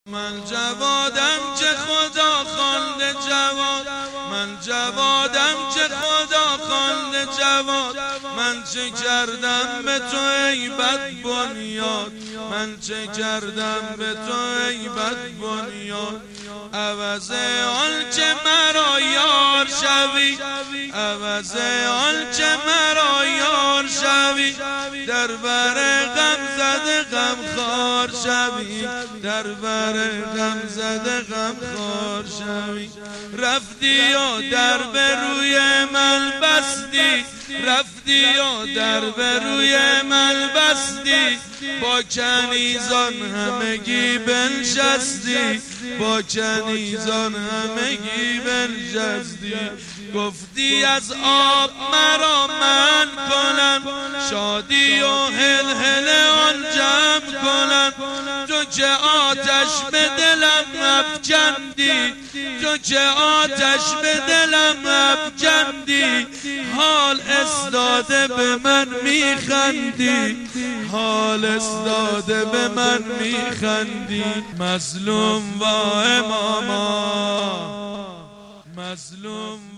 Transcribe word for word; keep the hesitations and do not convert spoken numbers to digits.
من جوادم که خدا خوانده جواد، من جوادم که خدا خوانده جواد. من چه کردم به تو ای بد بنیاد، من چه کردم به تو ای بد بنیاد. عوض آن که مرا یار شوی، عوض آن که مرا یار شوی، در بر غم زده غم خوار شوی، در بر غم زده غم خوار شوی. رفتی و در به روی من بستی، رفتی و در به روی من بستی، با کنیزان همگی بنشستی، با کنیزان همگی بنشستی. گفتی از آب مرا من کنم، شادی و هلهل آن جمع کنم. تو که آتش به دلم افکندی، تو که آتش به دلم افکندی، حال استاده به من میخندی، حال استاده به من میخندی. مظلوم و اماما، مظلوم